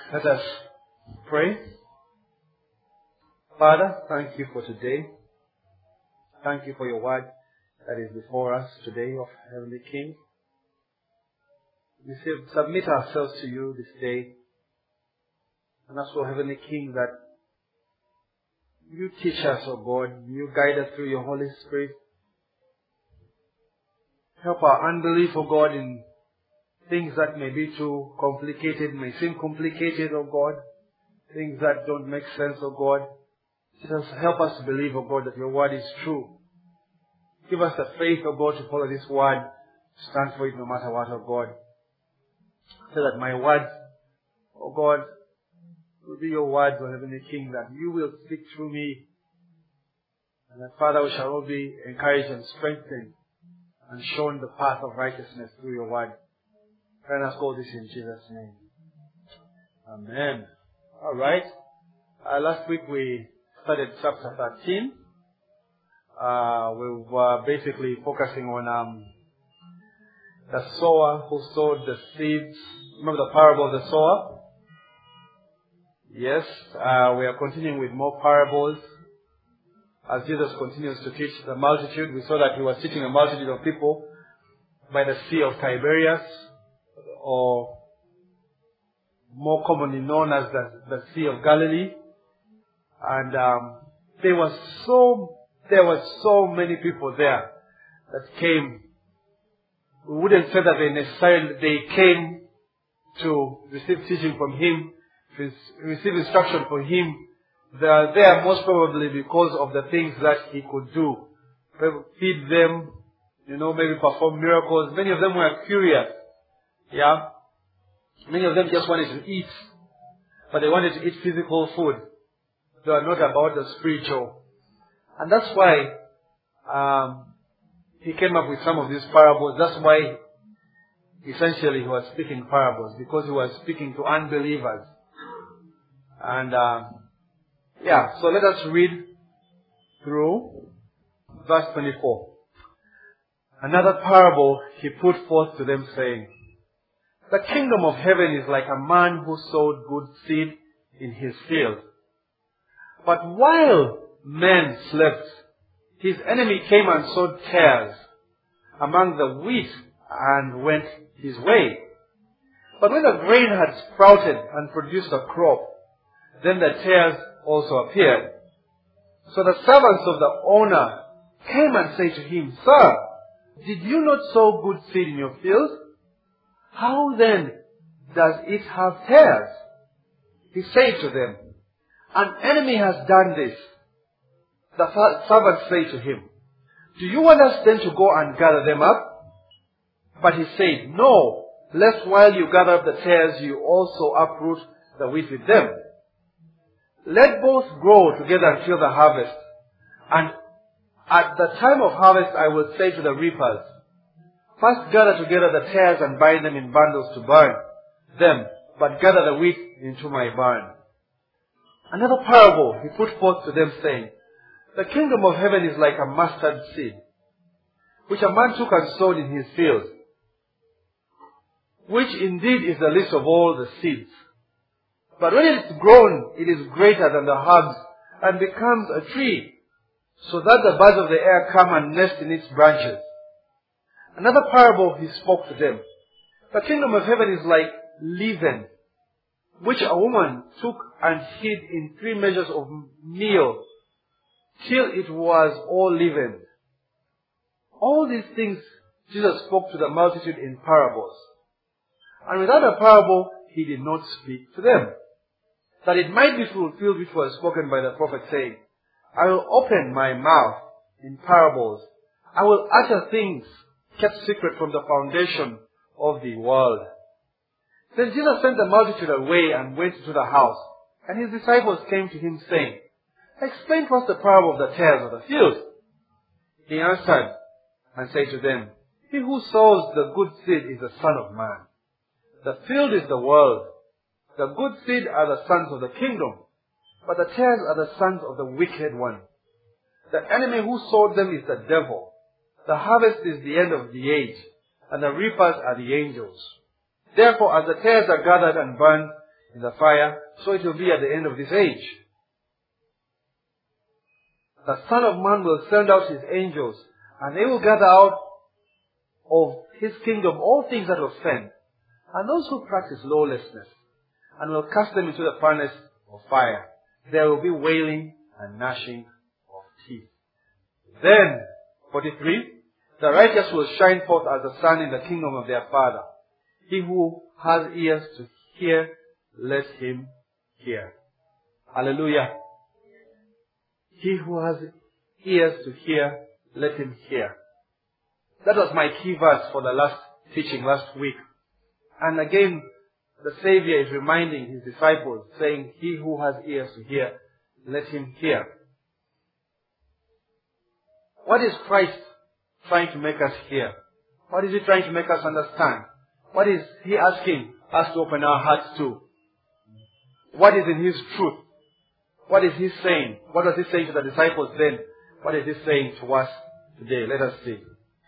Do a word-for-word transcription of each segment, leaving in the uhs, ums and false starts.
Let us pray. Father, thank you for today. Thank you for your word that is before us today, of Heavenly King. We submit ourselves to you this day. And ask, O Heavenly King, that you teach us, O God. You guide us through your Holy Spirit. Help our unbelief, O God, in things that may be too complicated, may seem complicated, O God. Things that don't make sense, O God. Just help us to believe, O God, that your word is true. Give us the faith, O God, to follow this word, to stand for it no matter what, O God. So that my words, O God, will be your words, O Heavenly King, that you will speak through me. And that, Father, we shall all be encouraged and strengthened and shown the path of righteousness through your word. Pray and ask all this in Jesus' name. Amen. All right. Uh, last week we started chapter thirteen. Uh, we were basically focusing on um, the sower who sowed the seeds. Remember the parable of the sower? Yes. Uh, we are continuing with more parables. As Jesus continues to teach the multitude, we saw that he was teaching a multitude of people by the Sea of Tiberias, or more commonly known as the, the Sea of Galilee. And um, there was so there were so many people there that came. We wouldn't say that they necessarily they came to receive teaching from him, to receive instruction from him. They are there most probably because of the things that he could do. Feed them, you know, maybe perform miracles. Many of them were curious. Yeah. Many of them just wanted to eat. But they wanted to eat physical food. They were not about the spiritual. And that's why um, he came up with some of these parables. That's why essentially he was speaking parables. Because he was speaking to unbelievers. And um, yeah, so let us read through verse twenty-four. Another parable he put forth to them, saying, the kingdom of heaven is like a man who sowed good seed in his field. But while men slept, his enemy came and sowed tares among the wheat and went his way. But when the grain had sprouted and produced a crop, then the tares also appeared. So the servants of the owner came and said to him, Sir, did you not sow good seed in your field? How then does it have tares? He said to them, An enemy has done this. The servants say to him, Do you want us then to go and gather them up? But he said, No, lest while you gather up the tares, you also uproot the wheat with them. Let both grow together until the harvest. And at the time of harvest I will say to the reapers, First gather together the tares and bind them in bundles to burn them, but gather the wheat into my barn. Another parable he put forth to them, saying, The kingdom of heaven is like a mustard seed, which a man took and sowed in his field, which indeed is the least of all the seeds. But when it is grown, it is greater than the herbs and becomes a tree, so that the birds of the air come and nest in its branches. Another parable he spoke to them. The kingdom of heaven is like leaven, which a woman took and hid in three measures of meal, till it was all leavened. All these things Jesus spoke to the multitude in parables. And without a parable, he did not speak to them, that it might be fulfilled which was spoken by the prophet, saying, I will open my mouth in parables. I will utter things kept secret from the foundation of the world. Then Jesus sent the multitude away and went into the house. And his disciples came to him, saying, Explain to us the parable of the tares of the field. He answered and said to them, He who sows the good seed is the Son of Man. The field is the world. The good seed are the sons of the kingdom, but the tares are the sons of the wicked one. The enemy who sowed them is the devil. The harvest is the end of the age, and the reapers are the angels. Therefore, as the tares are gathered and burned in the fire, so it will be at the end of this age. The Son of Man will send out His angels, and they will gather out of His kingdom all things that offend, and those who practice lawlessness, and will cast them into the furnace of fire. There will be wailing and gnashing of teeth. Then, forty-three, the righteous will shine forth as the sun in the kingdom of their Father. He who has ears to hear, let him hear. Hallelujah. He who has ears to hear, let him hear. That was my key verse for the last teaching last week. And again, the Savior is reminding His disciples, saying, he who has ears to hear, let him hear. What is Christ trying to make us hear? What is He trying to make us understand? What is He asking us to open our hearts to? What is in His truth? What is He saying? What was He saying to the disciples then? What is He saying to us today? Let us see.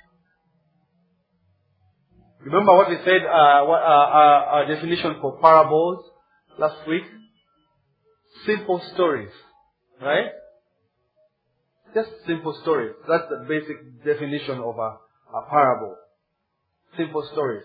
Remember what we said, uh, what, uh, our, our definition for parables last week? Simple stories. Right? Just simple stories. That's the basic definition of a, a parable. Simple stories.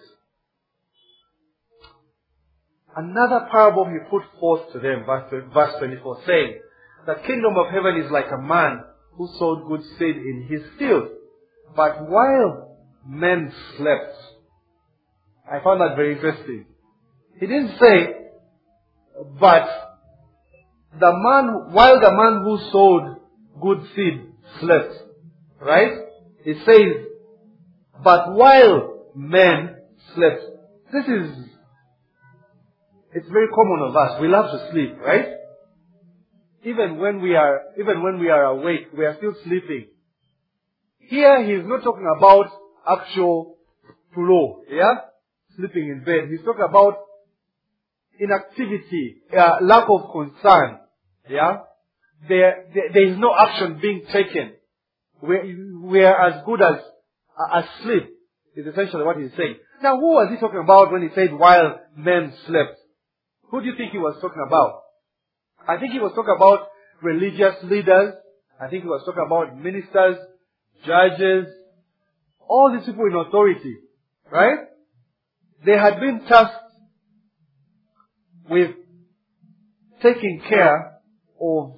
Another parable He put forth to them, verse, verse twenty-four, saying, the kingdom of heaven is like a man who sowed good seed in his field. But while men slept, I found that very interesting. He didn't say, but the man, while the man who sowed good seed slept. Right? It says, but while men slept. This is, it's very common of us. We love to sleep, right? Even when we are, even when we are awake, we are still sleeping. Here, He's not talking about actual flow, yeah? Sleeping in bed. He's talking about inactivity, uh, lack of concern, yeah? There, there, there is no action being taken. We, we are as good as, uh, as sleep, is essentially what He's saying. Now, who was He talking about when He said, while men slept? Who do you think He was talking about? I think He was talking about religious leaders. I think He was talking about ministers, judges, all these people in authority. Right? They had been tasked with taking care of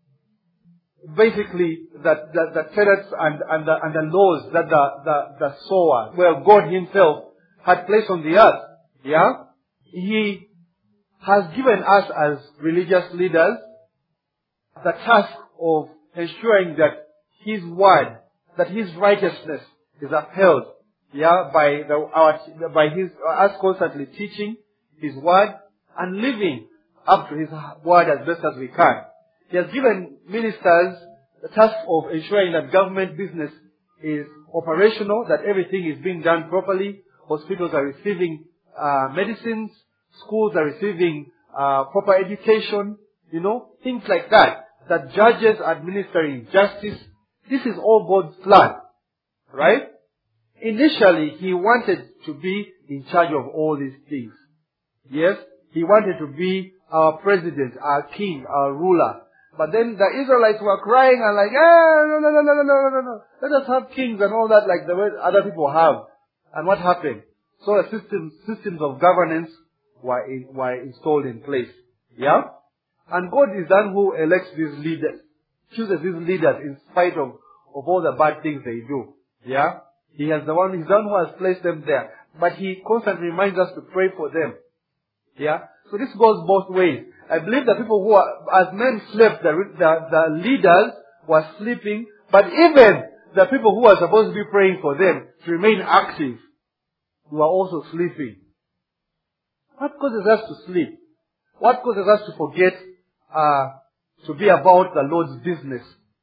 basically the, the, the tenets and, and, the, and the laws that the, the, the sower, well, God Himself had placed on the earth. Yeah? He has given us as religious leaders the task of ensuring that His word, that His righteousness is upheld. Yeah, by the, our, by His, us constantly teaching His word and living up to His word as best as we can. He has given ministers the task of ensuring that government business is operational, that everything is being done properly, hospitals are receiving uh, medicines, schools are receiving uh, proper education, you know, things like that. That judges are administering justice. This is all God's plan, right? Initially, He wanted to be in charge of all these things. Yes, He wanted to be our president, our king, our ruler. But then the Israelites were crying and like, eh, no, no, no, no, no, no, no, no. Let us have kings and all that like the way other people have. And what happened? So the systems, systems of governance were, in, were installed in place. Yeah? And God is the one who elects these leaders, chooses these leaders in spite of, of all the bad things they do. Yeah? He has the one, He's the one who has placed them there. But He constantly reminds us to pray for them. Yeah? So this goes both ways. I believe the people who are, as men slept, the, the, the leaders were sleeping, but even the people who are supposed to be praying for them to remain active were also sleeping. What causes us to sleep? What causes us to forget uh, to be about the Lord's business?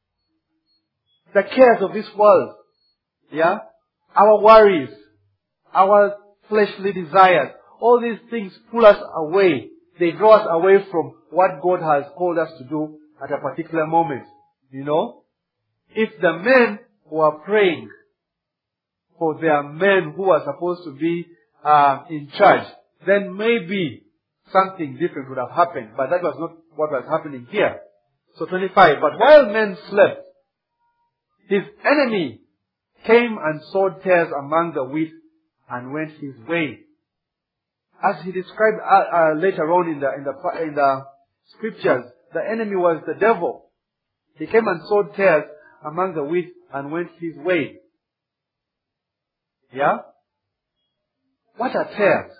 The cares of this world. Yeah? Our worries. Our fleshly desires. All these things pull us away. They draw us away from what God has called us to do at a particular moment. You know? If the men who are praying for their men who are supposed to be uh, in charge, then maybe something different would have happened. But that was not what was happening here. So twenty-five, but while men slept, his enemy came and sowed tares among the wheat and went his way. As he described uh, uh, later on in the, in the, in the scriptures, the enemy was the devil. He came and sowed tares among the wheat and went his way. Yeah? What are tares?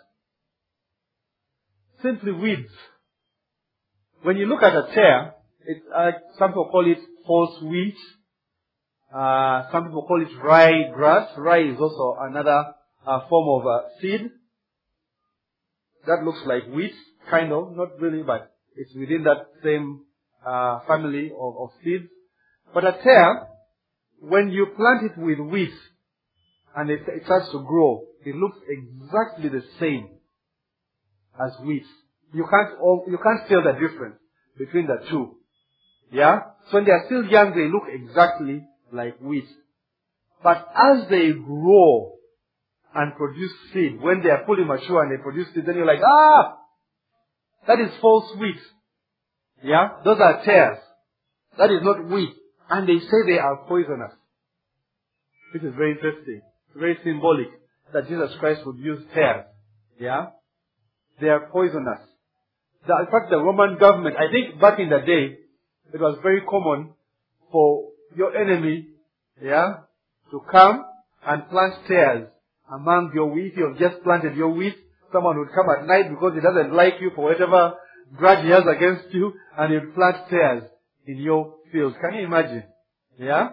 Simply weeds. When you look at a tare, it's, uh, some people call it false wheat. Uh, some people call it rye grass. Rye is also another uh, form of uh, seed. That looks like wheat, kind of, not really, but it's within that same uh, family of, of seeds. But a tare, when you plant it with wheat and it, it starts to grow, it looks exactly the same as wheat. You can't, you can't tell the difference between the two. Yeah? So when they are still young, they look exactly like wheat. But as they grow and produce seed, when they are fully mature and they produce seed, then you're like, ah! That is false wheat. Yeah? Those are tares. That is not wheat. And they say they are poisonous. This is very interesting. Very symbolic that Jesus Christ would use tares. Yeah? They are poisonous. The, in fact, the Roman government, I think back in the day, it was very common for your enemy, yeah, to come and plant tares among your wheat. You have just planted your wheat. Someone would come at night because he doesn't like you for whatever grudge he has against you, and he'd plant tares in your fields. Can you imagine? Yeah?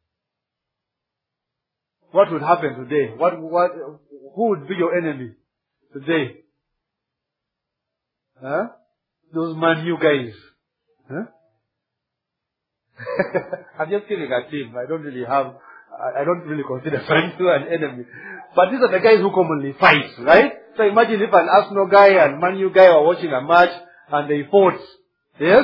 What would happen today? What, what, who would be your enemy today? Huh? Those Man U guys. Huh? I'm just kidding at him. I don't really have, I don't really consider Man U an enemy. But these are the guys who commonly fight, right? So imagine if an Arsenal guy and Man U guy are watching a match and they fought. Yes?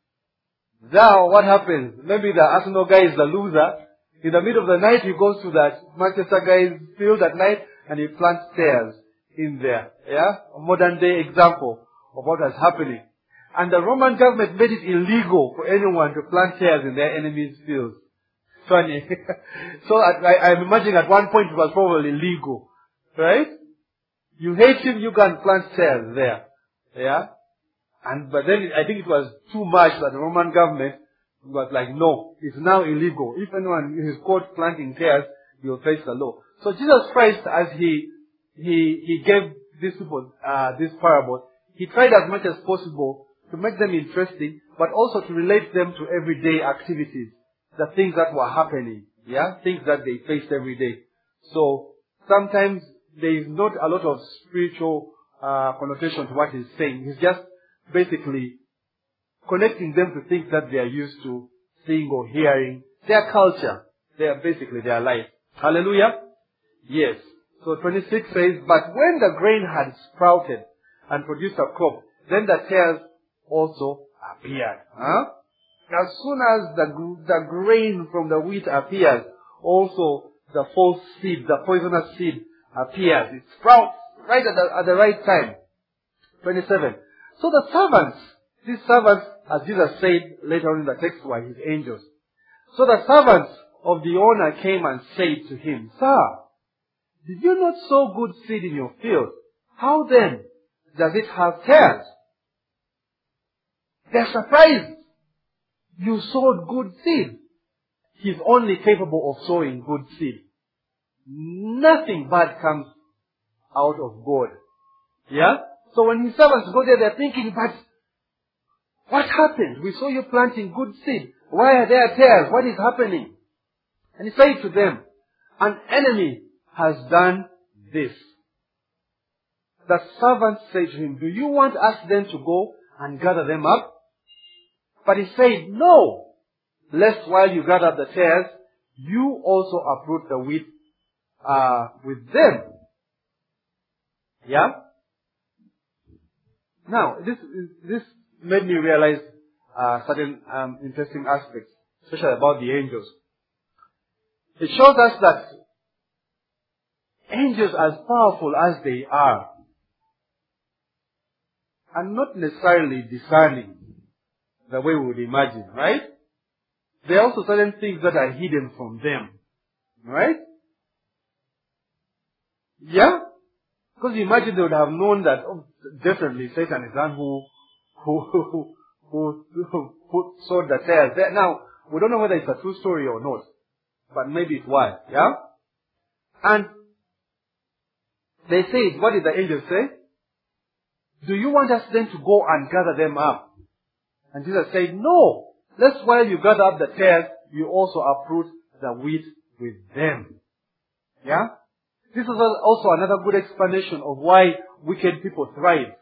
Now what happens? Maybe the Arsenal guy is the loser. In the middle of the night he goes to that Manchester guy's field at night and he plants tares in there. Yeah? A modern day example of what was happening. And the Roman government made it illegal for anyone to plant tares in their enemies' fields. Funny. So at, I, I'm imagining at one point it was probably legal. Right? You hate him, you can plant tares there. Yeah? And, but then it, I think it was too much that the Roman government was like, no, it's now illegal. If anyone is caught planting tares, you'll face the law. So Jesus Christ, as he, he, he gave these people, uh, this parable, he tried as much as possible to make them interesting, but also to relate them to everyday activities, the things that were happening, yeah, things that they faced every day. So sometimes there is not a lot of spiritual uh, connotation to what he's saying. He's just basically connecting them to things that they are used to seeing or hearing, their culture, their basically their life. Hallelujah. Yes. So twenty-six says, but when the grain had sprouted and produced a crop, then the tares also appeared. Huh? As soon as the, the grain from the wheat appears, also the false seed, the poisonous seed appears. It sprouts right at the, at the right time. twenty-seven. So the servants, these servants, as Jesus said later on in the text, were his angels. So the servants of the owner came and said to him, Sir, did you not sow good seed in your field? How then does it have tares? They're surprised. You sowed good seed. He's only capable of sowing good seed. Nothing bad comes out of God. Yeah? So when his servants go there, they're thinking, but what happened? We saw you planting good seed. Why are there tares? What is happening? And he said to them, an enemy has done this. The servants said to him, do you want us then to go and gather them up? But he said, no, lest while you gather up the tares, you also uproot the wheat uh, with them. Yeah? Now, this this made me realize uh, certain um, interesting aspects, especially about the angels. It shows us that angels, as powerful as they are, are not necessarily discerning the way we would imagine, right? There are also certain things that are hidden from them, right? Yeah? Because you imagine they would have known that, oh, definitely Satan is the one who, who, who, who, who, who sowed the tares there. Now, we don't know whether it's a true story or not, but maybe it was, yeah? And they said, what did the angel say? Do you want us then to go and gather them up? And Jesus said, no. Lest while you gather up the tares, you also uproot the wheat with them. Yeah? This is also another good explanation of why wicked people thrive.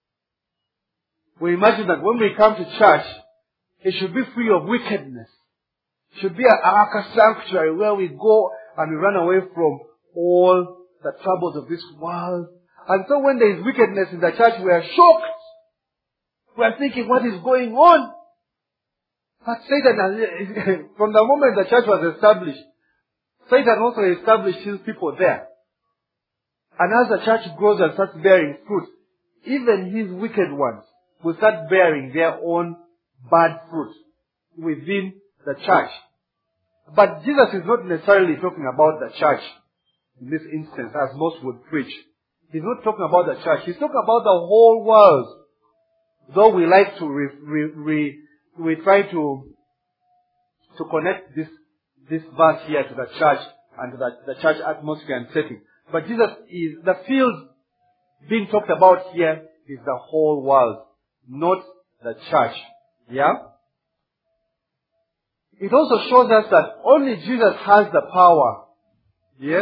We imagine that when we come to church, it should be free of wickedness. It should be a, like a sanctuary where we go and we run away from all the troubles of this world. And so when there is wickedness in the church, we are shocked. We are thinking, what is going on? But Satan, has, from the moment the church was established, Satan also established his people there. And as the church grows and starts bearing fruit, even his wicked ones will start bearing their own bad fruit within the church. But Jesus is not necessarily talking about the church in this instance, as most would preach. He's not talking about the church. He's talking about the whole world. Though we like to, re, re, re, we try to, to connect this, this verse here to the church and to the, the church atmosphere and setting. But Jesus is, the field being talked about here is the whole world, not the church. Yeah? It also shows us that only Jesus has the power, yes,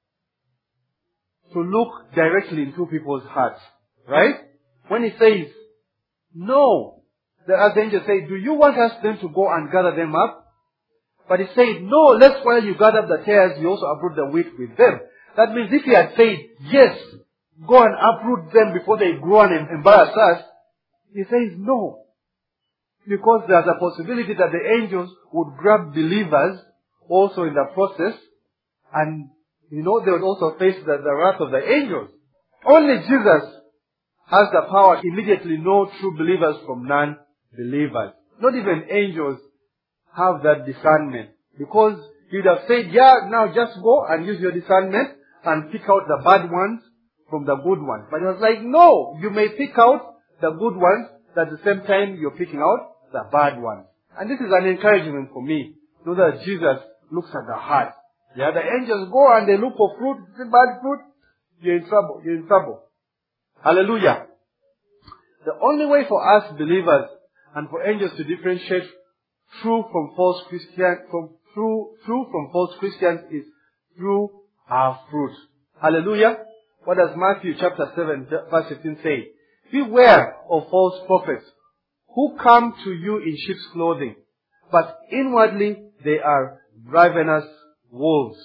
to look directly into people's hearts. Right? When he says, no, the other angel said, do you want us then to go and gather them up? But he said, no, lest while you gather up the tares, you also uproot the wheat with them. That means if he had said, yes, go and uproot them before they grow and embarrass us, he says no. Because there's a possibility that the angels would grab believers also in the process, and, you know, they would also face the, the wrath of the angels. Only Jesus has the power to immediately know true believers from non-believers. Not even angels have that discernment. Because he would have said, yeah, now just go and use your discernment and pick out the bad ones from the good ones. But he was like, no, you may pick out the good ones, but at the same time you're picking out the bad ones. And this is an encouragement for me. Know that Jesus looks at the heart. Yeah, the angels go and they look for fruit, bad fruit, you're in trouble, you're in trouble. Hallelujah. The only way for us believers and for angels to differentiate true from false Christian, from true, true from false Christians is through our fruit. Hallelujah. What does Matthew chapter seven verse fifteen say? Beware of false prophets who come to you in sheep's clothing, but inwardly they are ravenous wolves.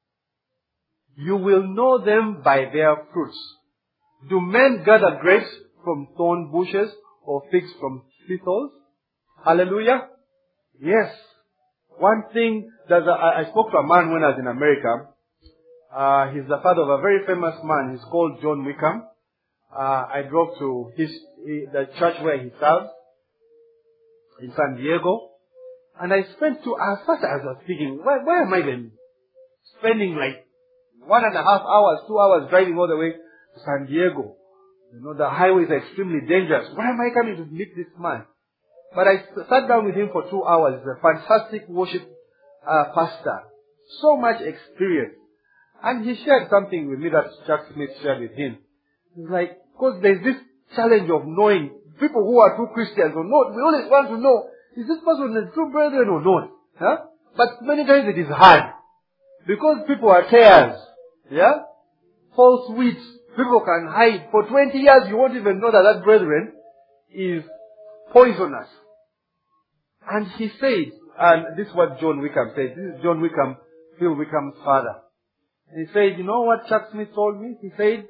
You will know them by their fruits. Do men gather grapes from thorn bushes or figs from thistles? Hallelujah. Yes. One thing that I, I spoke to a man when I was in America. Uh, he's the father of a very famous man. He's called John Wickham. Uh, I drove to his, the church where he serves in San Diego. And I spent two hours, first I was thinking, why, why am I then spending like one and a half hours, two hours driving all the way to San Diego? You know, the highway is extremely dangerous. Why am I coming to meet this man? But I sat down with him for two hours. He's a fantastic worship uh, pastor. So much experience. And he shared something with me that Chuck Smith shared with him. It's like, because there's this challenge of knowing people who are true Christians or not. We always want to know, is this person a true brethren or not? Huh? But many times it is hard. Because people are tares. Yeah? False wheat. People can hide. For twenty years you won't even know that that brethren is poisonous. And he said, and this is what John Wickham said. This is John Wickham, Phil Wickham's father. And he said, you know what Chuck Smith told me? He said,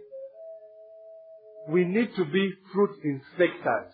we need to be fruit inspectors.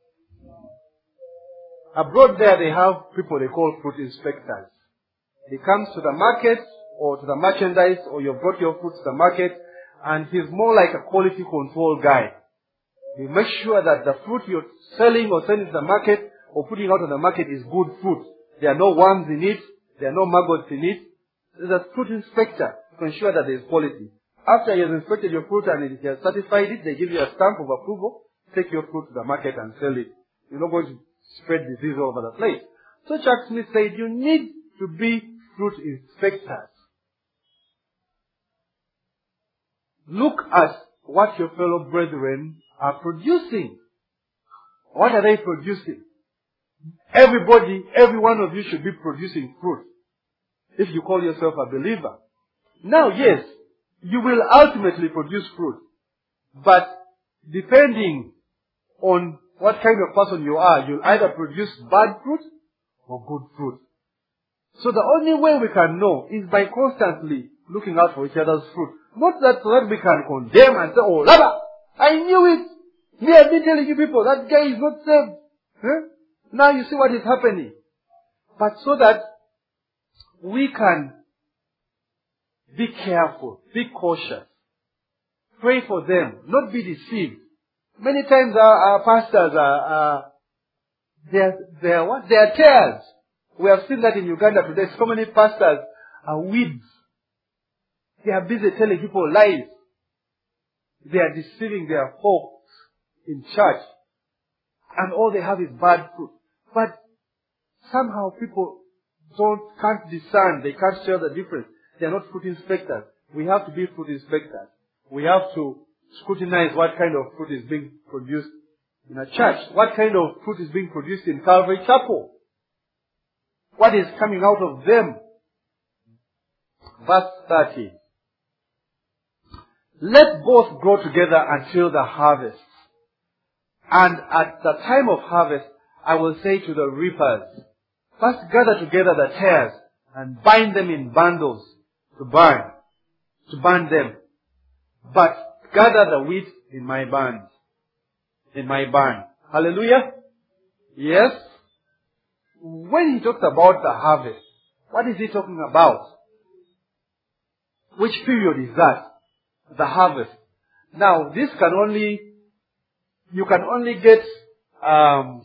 Abroad there they have people they call fruit inspectors. He comes to the market or to the merchandise or you've brought your fruit to the market and he's more like a quality control guy. You make sure that the fruit you're selling or sending to the market or putting out on the market is good fruit. There are no worms in it. There are no maggots in it. There's a fruit inspector to ensure that there is quality. After he has inspected your fruit and he has certified it, they give you a stamp of approval. Take your fruit to the market and sell it. You're not going to spread disease all over the place. So Chuck Smith said, you need to be fruit inspectors. Look at what your fellow brethren are producing. What are they producing? Everybody, every one of you should be producing fruit. If you call yourself a believer. Now, yes, you will ultimately produce fruit. But depending on what kind of person you are, you'll either produce bad fruit or good fruit. So the only way we can know is by constantly looking out for each other's fruit. Not that so that we can condemn and say, oh, Laba, I knew it. Me, I've been telling you people, that guy is not saved. Huh? Now you see what is happening. But so that we can be careful, be cautious, pray for them, not be deceived. Many times our, our pastors are, are they're, they're what? They're tares. We have seen that in Uganda today. So many pastors are weeds. They are busy telling people lies. They are deceiving their folks in church. And all they have is bad fruit. But somehow people don't, can't discern. They can't tell the difference. They are not fruit inspectors. We have to be fruit inspectors. We have to scrutinize what kind of fruit is being produced in a church. What kind of fruit is being produced in Calvary Chapel. What is coming out of them. Verse thirty. Let both grow together until the harvest. And at the time of harvest, I will say to the reapers, first gather together the tares and bind them in bundles to burn, to burn them. But gather the wheat in my barn, in my barn. Hallelujah? Yes? When he talks about the harvest, what is he talking about? Which period is that? The harvest. Now, this can only, you can only get um,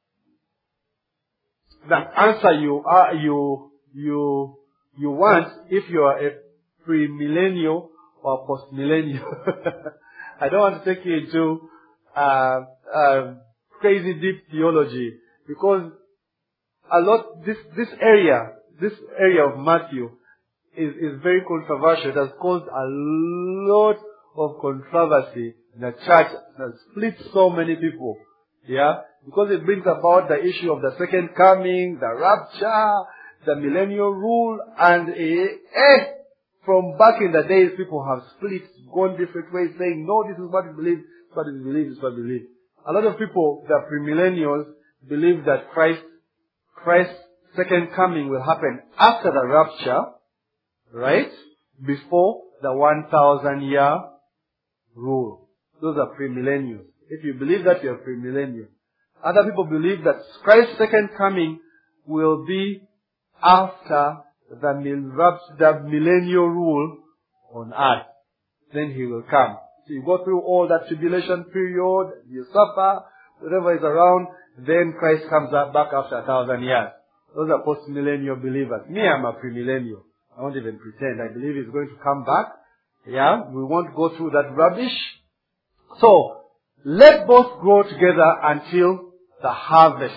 the answer you are you you you want if you are a premillennial or postmillennial. I don't want to take you into uh, uh, crazy deep theology because a lot this this area this area of Matthew is is very controversial. It has caused a lot of controversy in the church. It has split so many people. Yeah, because it brings about the issue of the second coming, the rapture, the millennial rule, and eh, from back in the days, people have split, gone different ways, saying, no, this is what we believe, this is what we believe, this is what we believe. A lot of people, the premillennials, believe that Christ, Christ's second coming will happen after the rapture, right? Before the one thousand year rule. Those are premillennials. If you believe that, you're premillennial. Other people believe that Christ's second coming will be after the, mil- the millennial rule on earth. Then he will come. So you go through all that tribulation period, you suffer, whatever is around, then Christ comes up back after a thousand years. Those are post-millennial believers. Me, I'm a premillennial. I won't even pretend. I believe he's going to come back. Yeah, we won't go through that rubbish. So, let both grow together until the harvest.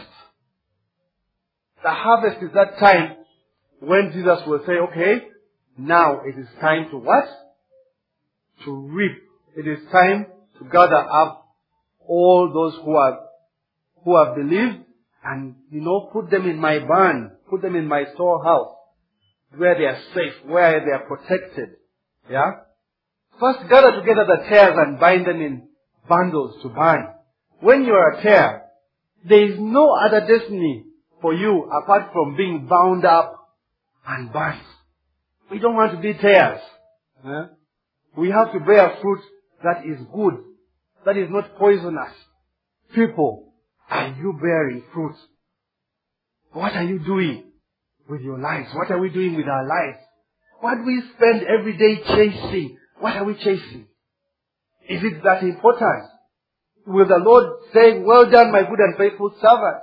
The harvest is that time when Jesus will say, okay, now it is time to what? To reap. It is time to gather up all those who have, who have believed and, you know, put them in my barn, put them in my storehouse, where they are safe, where they are protected. Yeah? First gather together the tares and bind them in bundles to burn. When you are a tare, there is no other destiny for you apart from being bound up and burnt. We don't want to be tares. Eh? We have to bear fruit that is good, that is not poisonous. People, are you bearing fruit? What are you doing with your lives? What are we doing with our lives? What do we spend every day chasing? What are we chasing? Is it that important? will the Lord say, well done, my good and faithful servant?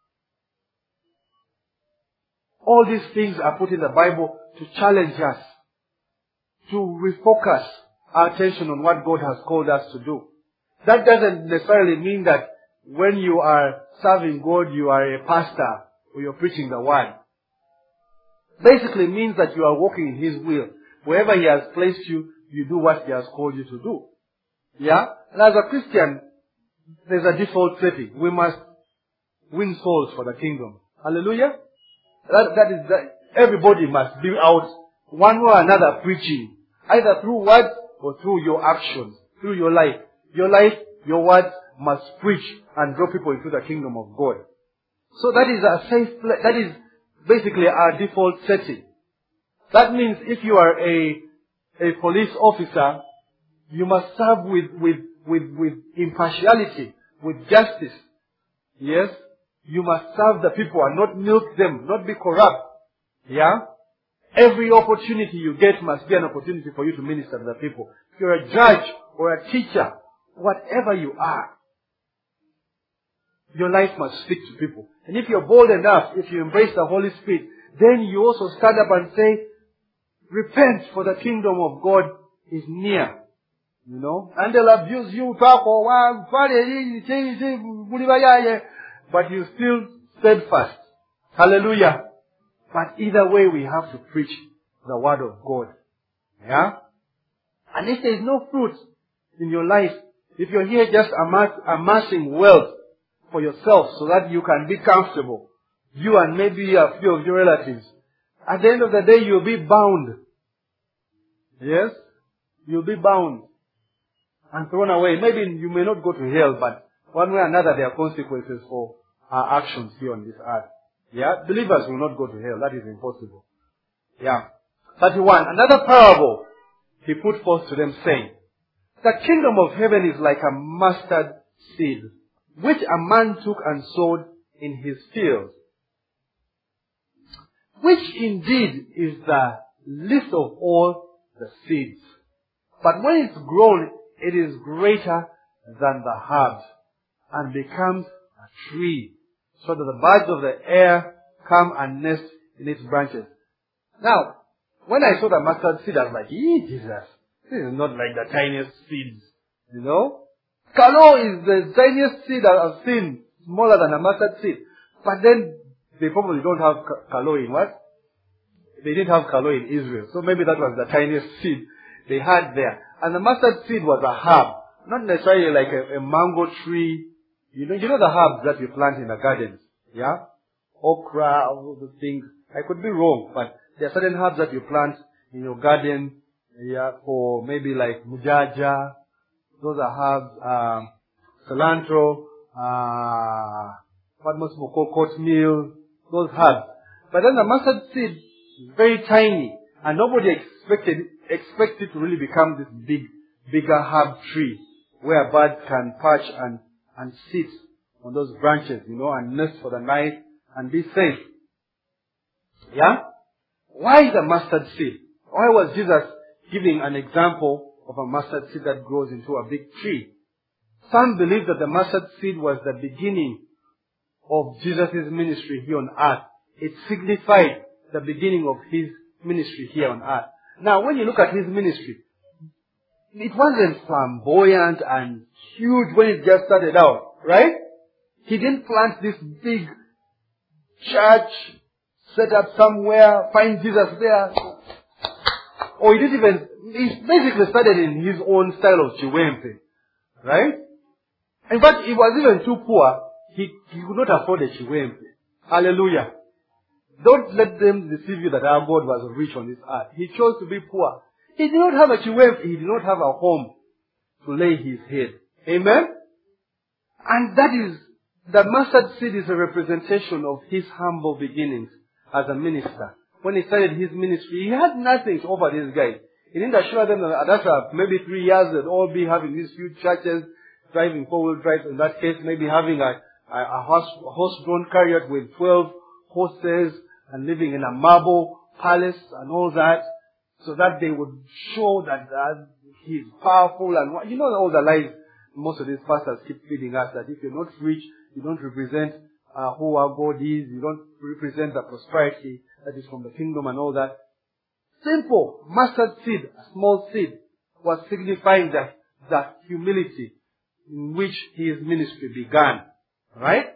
All these things are put in the Bible to challenge us, to refocus our attention on what God has called us to do. That doesn't necessarily mean that when you are serving God, you are a pastor or you're preaching the word. Basically means that you are walking in His will. Wherever He has placed you, you do what He has called you to do. Yeah? And as a Christian, there's a default setting. We must win souls for the kingdom. Hallelujah? That, that is that everybody must be out one way or another preaching. Either through words or through your actions. Through your life. Your life, your words must preach and draw people into the kingdom of God. So that is a safe place. That is basically our default setting. That means if you are a, a police officer, you must serve with, with, with, with impartiality, with justice. Yes? You must serve the people and not milk them, not be corrupt. Yeah? Every opportunity you get must be an opportunity for you to minister to the people. If you're a judge or a teacher, whatever you are, your life must speak to people. And if you're bold enough, if you embrace the Holy Spirit, then you also stand up and say, repent, for the kingdom of God is near. You know? And they'll abuse you, talk or one, but you still steadfast. Hallelujah. But either way, we have to preach the word of God. Yeah? And if there is no fruit in your life, if you're here just amass, amassing wealth for yourself so that you can be comfortable, you and maybe a few of your relatives, at the end of the day, you'll be bound. Yes? You'll be bound and thrown away. Maybe you may not go to hell, but one way or another, there are consequences for our actions here on this earth. Yeah? Believers will not go to hell. That is impossible. Yeah. thirty-one. Another parable he put forth to them, saying, the kingdom of heaven is like a mustard seed, which a man took and sowed in his field, which indeed is the least of all the seeds. But when it's grown, it is greater than the herb, and becomes a tree, so that the birds of the air come and nest in its branches. Now, when I saw the mustard seed, I was like, ee, Jesus, this is not like the tiniest seeds, you know? Kalo is the tiniest seed I've seen, smaller than a mustard seed. But then, they probably don't have kalo in what? They didn't have kalo in Israel. So maybe that was the tiniest seed they had there. And the mustard seed was a herb. Not necessarily like a, a mango tree. You know, you know the herbs that you plant in the gardens? Yeah? Okra, all those things. I could be wrong, but there are certain herbs that you plant in your garden, yeah, for maybe like mujaja. Those are herbs, um, cilantro, uh, what most people call oatmeal, those herbs. But then the mustard seed is very tiny, and nobody expected, expected to really become this big, bigger herb tree, where birds can perch and, and sit on those branches, you know, and nest for the night and be safe. Yeah? Why the mustard seed? Why was Jesus giving an example of a mustard seed that grows into a big tree? Some believe that the mustard seed was the beginning of Jesus' ministry here on earth. It signified the beginning of His ministry here on earth. Now, when you look at His ministry, it wasn't flamboyant and huge when it just started out, right? He didn't plant this big church, set up somewhere, find Jesus there. Or he didn't even, he basically started in his own style of chiwempe. Right? In fact, he was even too poor, he, he could not afford a chiwempe. Hallelujah. Don't let them deceive you that our God was rich on this earth. He chose to be poor. He did not have a chiwempe, he did not have a home to lay his head. Amen? And that is, the mustard seed is a representation of his humble beginnings as a minister. When he started his ministry, he had nothing to offer these guys. He didn't assure them that after maybe three years they'd all be having these huge churches, driving four-wheel drives, in that case, maybe having a, a, a horse, horse-drawn chariot with twelve horses and living in a marble palace and all that, so that they would show that uh, he's powerful and, you know, all the lies most of these pastors keep feeding us that if you're not rich, you don't represent uh, who our God is, you don't represent the prosperity that is from the kingdom and all that. Simple mustard seed, a small seed, was signifying that, that humility in which his ministry began. Right?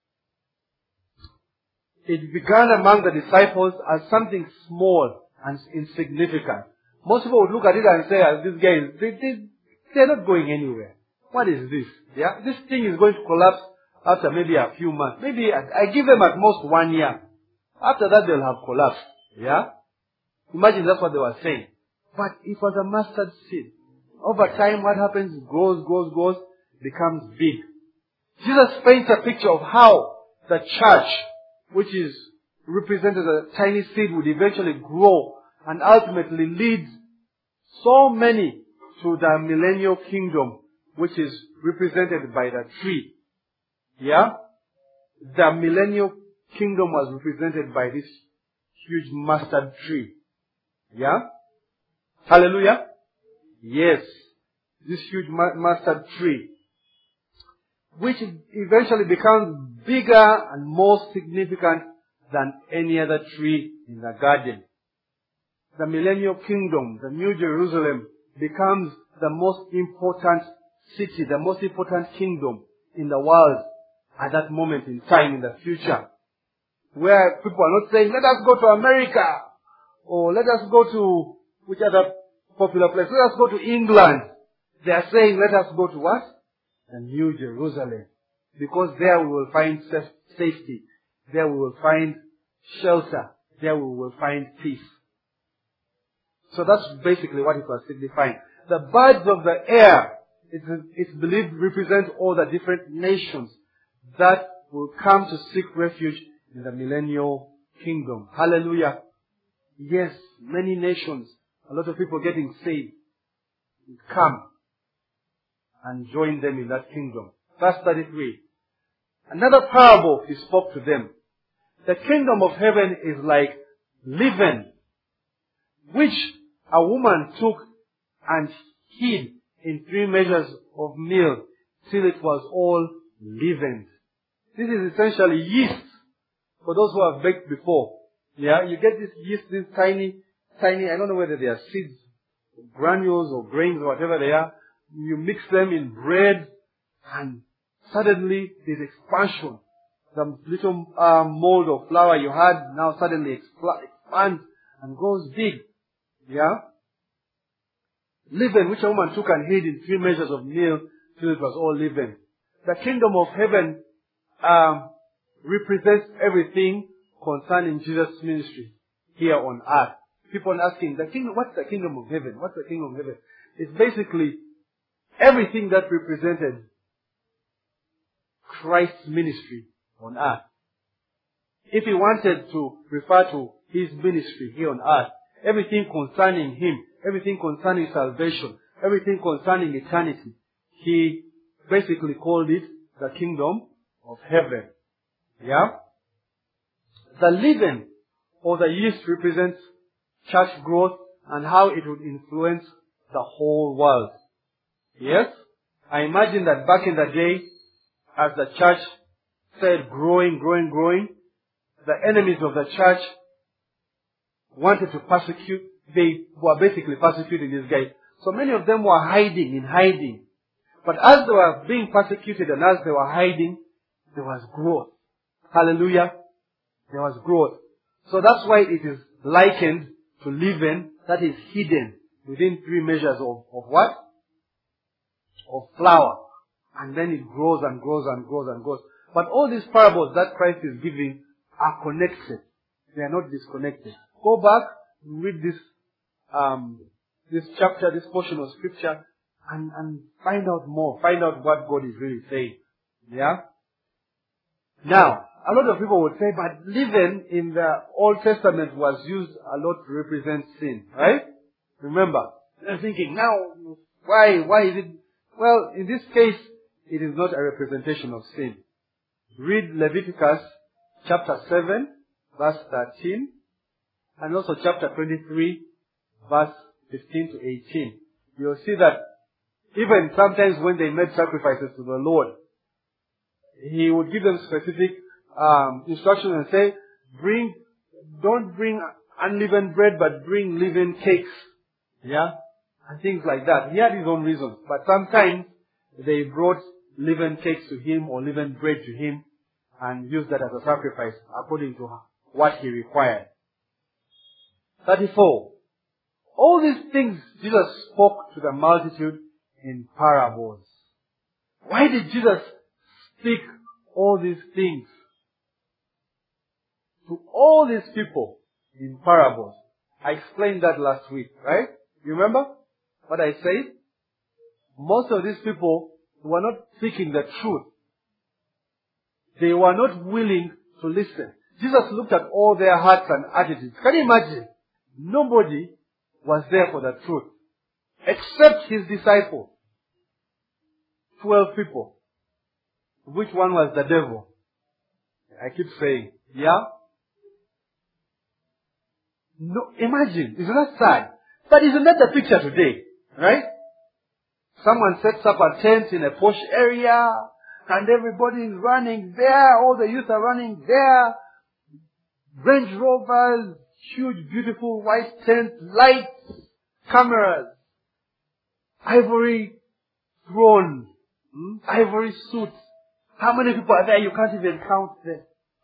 It began among the disciples as something small and insignificant. Most people would look at it and say, oh, these guys, they, they, they're not going anywhere. What is this? Yeah, this thing is going to collapse after maybe a few months. Maybe I, I give them at most one year. After that, they'll have collapsed. Yeah? Imagine that's what they were saying. But it was a mustard seed. Over time, what happens? It grows, grows, grows, becomes big. Jesus paints a picture of how the church, which is represented as a tiny seed, would eventually grow and ultimately lead so many to the millennial kingdom, which is represented by the tree. Yeah? The millennial kingdom was represented by this huge mustard tree. Yeah? Hallelujah? Yes. This huge mustard tree, which eventually becomes bigger and more significant than any other tree in the garden. The millennial kingdom, the New Jerusalem, becomes the most important city, the most important kingdom in the world at that moment in time in the future. Where people are not saying, let us go to America, or let us go to which other popular place, let us go to England. They are saying, let us go to what? The New Jerusalem. Because there we will find safety. There we will find shelter. There we will find peace. So that's basically what it was signifying. The birds of the air, it's, it's believed, represent all the different nations that will come to seek refuge in the millennial kingdom. Hallelujah. Yes, many nations, a lot of people getting saved, come and join them in that kingdom. Verse thirty-three. Another parable he spoke to them. The kingdom of heaven is like leaven, which a woman took and hid in three measures of meal till it was all leavened. This is essentially yeast for those who have baked before. Yeah, you get this yeast, these tiny, tiny, I don't know whether they are seeds, granules or grains or whatever they are. You mix them in bread and suddenly there's expansion. The little uh, mold of flour you had now suddenly expands and grows big. Yeah? Leaven, which a woman took and hid in three measures of meal till it was all leavened. The kingdom of heaven um, represents everything concerning Jesus' ministry here on earth. People are asking, the kingdom, what's the kingdom of heaven? What's the kingdom of heaven? It's basically everything that represented Christ's ministry on earth. If he wanted to refer to his ministry here on earth, everything concerning him, everything concerning salvation, everything concerning eternity, he basically called it the kingdom of heaven. Yeah? The leaven or the yeast represents church growth and how it would influence the whole world. Yes? I imagine that back in the day, as the church started growing, growing, growing, the enemies of the church wanted to persecute. They were basically persecuting these guys. So many of them were hiding in hiding. But as they were being persecuted and as they were hiding, there was growth. Hallelujah. There was growth. So that's why it is likened to leaven that is hidden within three measures of, of what? Of flour. And then it grows and grows and grows and grows. But all these parables that Christ is giving are connected. They are not disconnected. Go back, read this um, this chapter, this portion of scripture, and, and find out more. Find out what God is really saying. Yeah? Now, a lot of people would say, but leaven in the Old Testament was used a lot to represent sin. Right? Remember, they're thinking, now, why, why is it? Well, in this case, it is not a representation of sin. Read Leviticus chapter seven, verse thirteen, and also chapter twenty-three, verse fifteen to eighteen. You'll see that Even sometimes when they made sacrifices to the Lord, He would give them specific um, instructions and say, bring, don't bring unleavened bread, but bring leavened cakes. Yeah? And things like that. He had his own reasons. But sometimes they brought leavened cakes to Him or leavened bread to Him and used that as a sacrifice according to what He required. thirty-four. All these things Jesus spoke to the multitude in parables. Why did Jesus speak all these things to all these people in parables? I explained that last week, right? You remember what I said? Most of these people were not seeking the truth. They were not willing to listen. Jesus looked at all their hearts and attitudes. Can you imagine? Nobody was there for the truth. Except His disciples. Twelve people. Which one was the devil? I keep saying, yeah? No, imagine. Isn't that sad? But isn't that the picture today? Right? Someone sets up a tent in a posh area and everybody is running there. All the youth are running there. Range Rovers, huge beautiful white tents, lights, cameras, ivory throne, hmm? ivory suits. How many people are there? You can't even count them.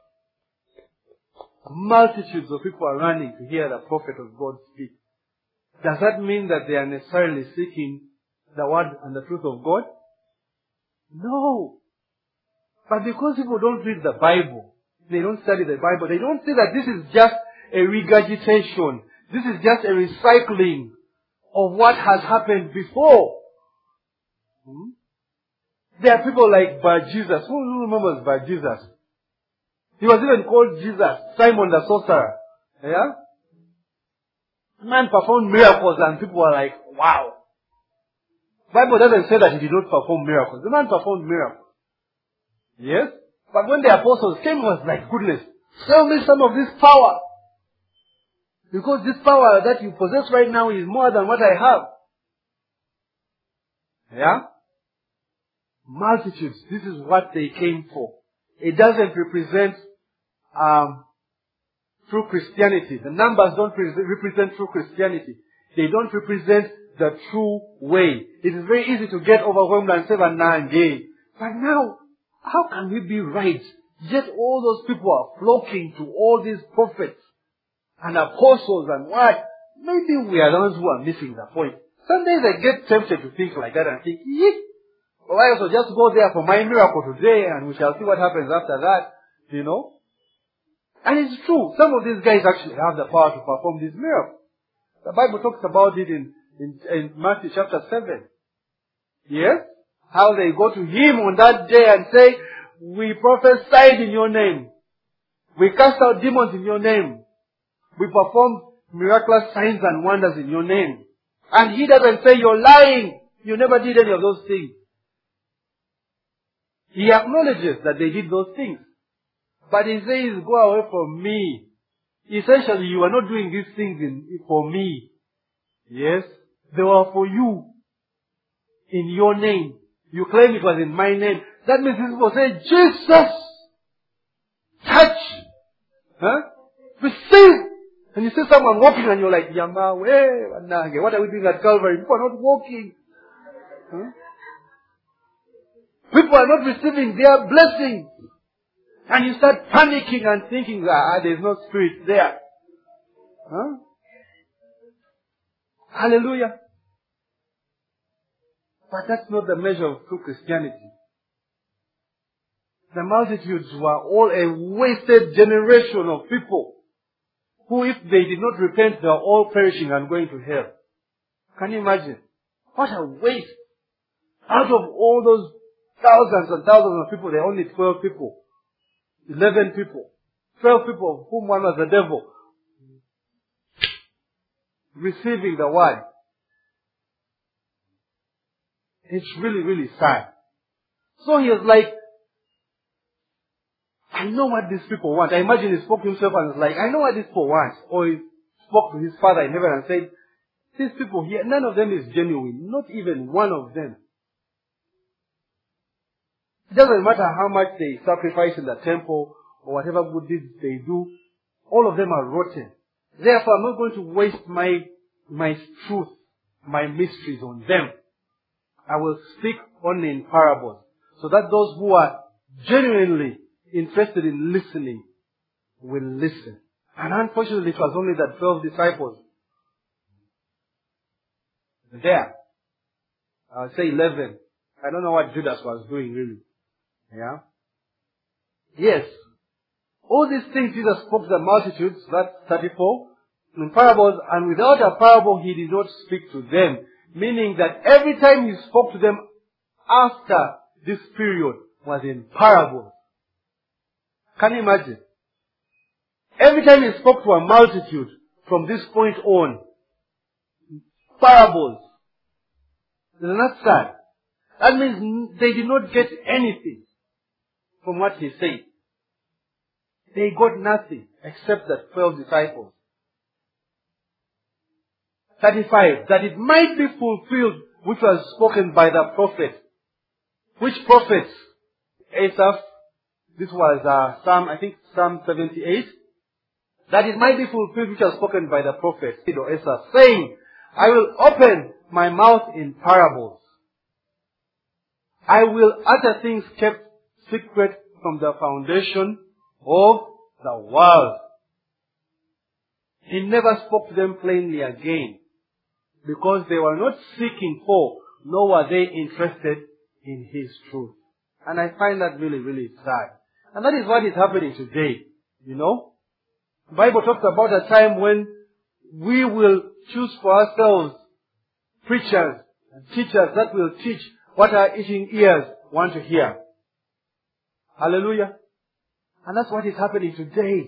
Multitudes of people are running to hear the prophet of God speak. Does that mean that they are necessarily seeking the word and the truth of God? No. But because people don't read the Bible, they don't study the Bible, they don't see that this is just a regurgitation. This is just a recycling of what has happened before. Hmm? There are people like Bar-Jesus. Who remembers Bar-Jesus? He was even called Jesus, Simon the sorcerer. Yeah? The man performed miracles and people were like, wow. The Bible doesn't say that he did not perform miracles. The man performed miracles. Yes? But when the apostles came, he was like, goodness, show me some of this power. Because this power that you possess right now is more than what I have. Yeah? Multitudes. This is what they came for. It doesn't represent um, true Christianity. The numbers don't pre- represent true Christianity. They don't represent the true way. It is very easy to get overwhelmed and say, nah, gay. But now, how can we be right? Yet all those people are flocking to all these prophets and apostles and what? Maybe we are the ones who are missing the point. Sometimes I get tempted to think like that and think, yee, well, I also just go there for my miracle today and we shall see what happens after that, you know. And it's true. Some of these guys actually have the power to perform these miracles. The Bible talks about it in, in, in Matthew chapter seven. Yes? How they go to him on that day and say, we prophesied in your name. We cast out demons in your name. We performed miraculous signs and wonders in your name. And he doesn't say, you're lying. You never did any of those things. He acknowledges that they did those things. But he says, go away from me. Essentially, you are not doing these things in, for me. Yes? They were for you. In your name. You claim it was in my name. That means these people say, Jesus! Touch! Huh? Receive! And you see someone walking and you're like, Yama, what are we doing at Calvary? People are not walking. Huh? People are not receiving their blessings. And you start panicking and thinking, ah, there's no spirit there. Huh? Hallelujah. But that's not the measure of true Christianity. The multitudes were all a wasted generation of people who, if they did not repent, they are all perishing and going to hell. Can you imagine? What a waste. Out of all those thousands and thousands of people, there are only twelve people. Eleven people. Twelve people of whom one was the devil. Receiving the word. It's really, really sad. So he was like, I know what these people want. I imagine he spoke to himself and was like, I know what these people want. Or he spoke to his father in heaven and said, These people here, none of them is genuine. Not even one of them. It doesn't matter how much they sacrifice in the temple or whatever good deeds they do. All of them are rotten. Therefore, I'm not going to waste my, my truth, my mysteries on them. I will speak only in parables, so that those who are genuinely interested in listening will listen. And unfortunately, it was only the twelve disciples. There. I'll say eleven. I don't know what Judas was doing really. Yeah? Yes. All these things Jesus spoke to the multitudes, that's thirty-four, in parables, and without a parable he did not speak to them. Meaning that every time he spoke to them after this period was in parables. Can you imagine? Every time he spoke to a multitude from this point on, parables. Isn't that sad? That means they did not get anything from what he said. They got nothing except the twelve disciples. thirty-five. That it might be fulfilled which was spoken by the prophet. Which prophets? Asaph. This was uh, Psalm, I think Psalm seventy-eight. That it might be fulfilled which was spoken by the prophet, or Asaph, saying, I will open my mouth in parables. I will utter things kept secret from the foundation of the world. He never spoke to them plainly again, because they were not seeking for, nor were they interested in His truth. And I find that really, really sad. And that is what is happening today. You know? The Bible talks about a time when we will choose for ourselves preachers and teachers that will teach what our itching ears want to hear. Hallelujah. And that's what is happening today.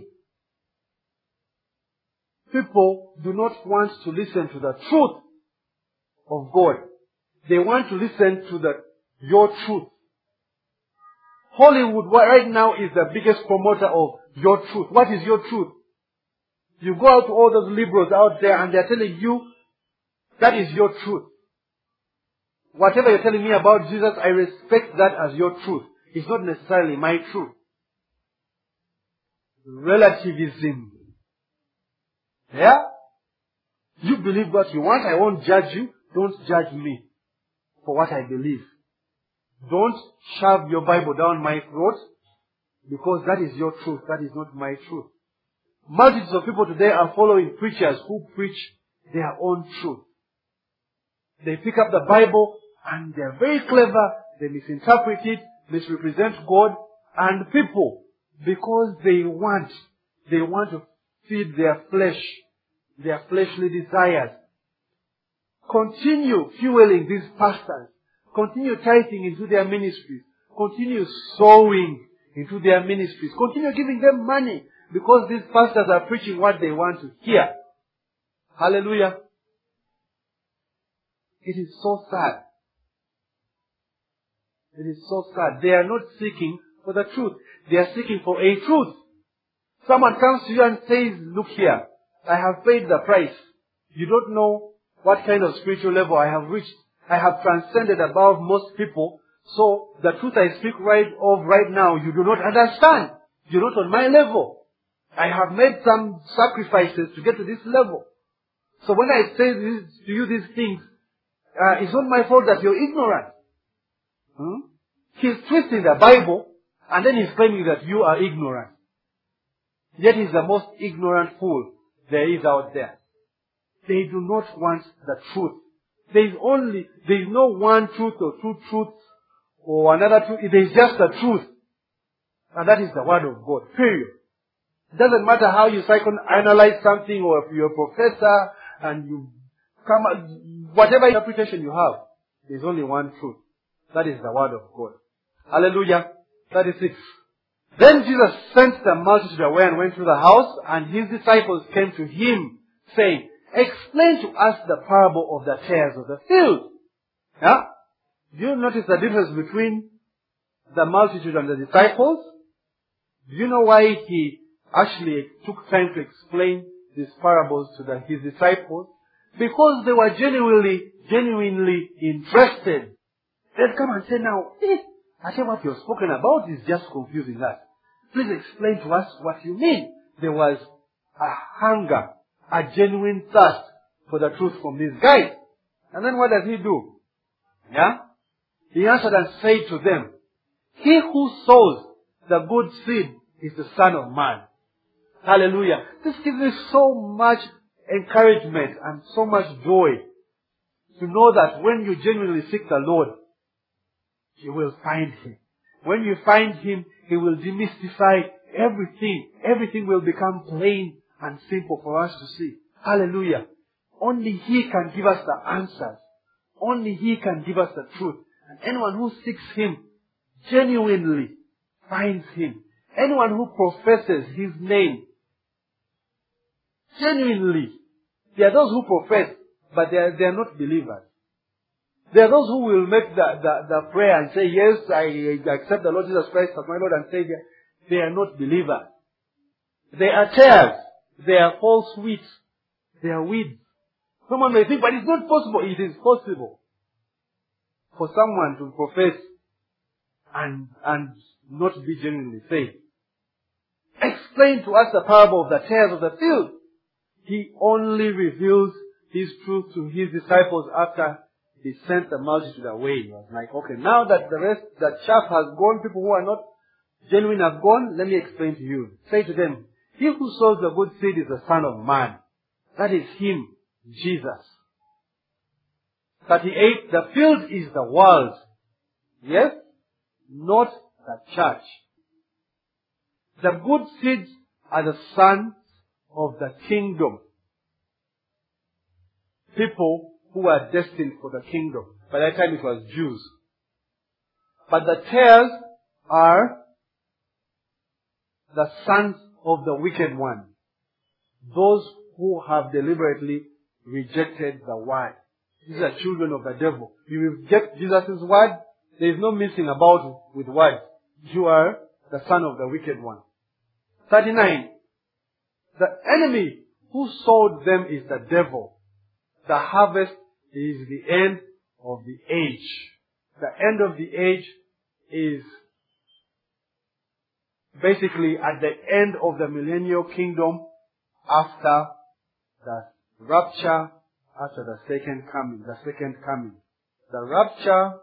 People do not want to listen to the truth of God. They want to listen to the your truth. Hollywood right now is the biggest promoter of your truth. What is your truth? You go out to all those liberals out there and they're telling you that is your truth. Whatever you're telling me about Jesus, I respect that as your truth. It's not necessarily my truth. Relativism. Yeah? You believe what you want. I won't judge you. Don't judge me for what I believe. Don't shove your Bible down my throat, because that is your truth. That is not my truth. Multitudes of people today are following preachers who preach their own truth. They pick up the Bible and they're very clever. They misinterpret it, misrepresent God and people, because they want, they want to feed their flesh, their fleshly desires. Continue fueling these pastors. Continue tithing into their ministries. Continue sowing into their ministries. Continue giving them money, because these pastors are preaching what they want to hear. Hallelujah. It is so sad. It is so sad. They are not seeking for the truth. They are seeking for a truth. Someone comes to you and says, look here, I have paid the price. You don't know what kind of spiritual level I have reached. I have transcended above most people. So the truth I speak right of right now, you do not understand. You're not on my level. I have made some sacrifices to get to this level. So when I say this, to you these things, uh, it's not my fault that you're ignorant. Hmm? He's twisting the Bible and then he's claiming that you are ignorant. Yet he's the most ignorant fool there is out there. They do not want the truth. There is only, there is no one truth or two truths or another truth. There is just the truth. And that is the word of God. Period. It doesn't matter how you psychoanalyze something, or if you're a professor and you come up, whatever interpretation you have, there is only one truth. That is the word of God. Hallelujah. thirty-six. Then Jesus sent the multitude away and went to the house, and his disciples came to him, saying, explain to us the parable of the tares of the field. Yeah? Do you notice the difference between the multitude and the disciples? Do you know why he actually took time to explain these parables to the, his disciples? because they were genuinely, genuinely interested, they'd come and say, now, eh, I think what you've spoken about is just confusing us. Please explain to us what you mean. There was a hunger, a genuine thirst for the truth from these guys. And then what does he do? Yeah? He answered and said to them, he who sows the good seed is the Son of Man. Hallelujah. This gives me so much encouragement and so much joy to know that when you genuinely seek the Lord, you will find Him. When you find Him, He will demystify everything. Everything will become plain and simple for us to see. Hallelujah. Only He can give us the answers. Only He can give us the truth. And anyone who seeks Him genuinely finds Him. Anyone who professes His name genuinely. There are those who profess, but they are, they are not believers. There are those who will make the, the, the prayer and say, yes, I accept the Lord Jesus Christ as my Lord and Savior. They are not believers. They are tares. They are false wheat. They are weeds. Someone may think, but it's not possible. It is possible for someone to profess and, and not be genuinely saved. Explain to us the parable of the tares of the field. He only reveals His truth to His disciples after He sent the multitude away. He was like, okay, now that the rest, the chaff has gone, people who are not genuine have gone, let me explain to you. Say to them, he who sows the good seed is the Son of Man. That is Him, Jesus. thirty-eight, the field is the world. Yes? Not the church. The good seeds are the sons of the kingdom. People who are destined for the kingdom. By that time it was Jews. But the tares are the sons of the wicked one. Those who have deliberately rejected the word. These are children of the devil. You reject Jesus' word, there is no missing about with words. You are the son of the wicked one. thirty-nine. The enemy who sowed them is the devil. The harvest is the end of the age. The end of the age is basically at the end of the millennial kingdom after the rapture, after the second coming, the second coming. The rapture,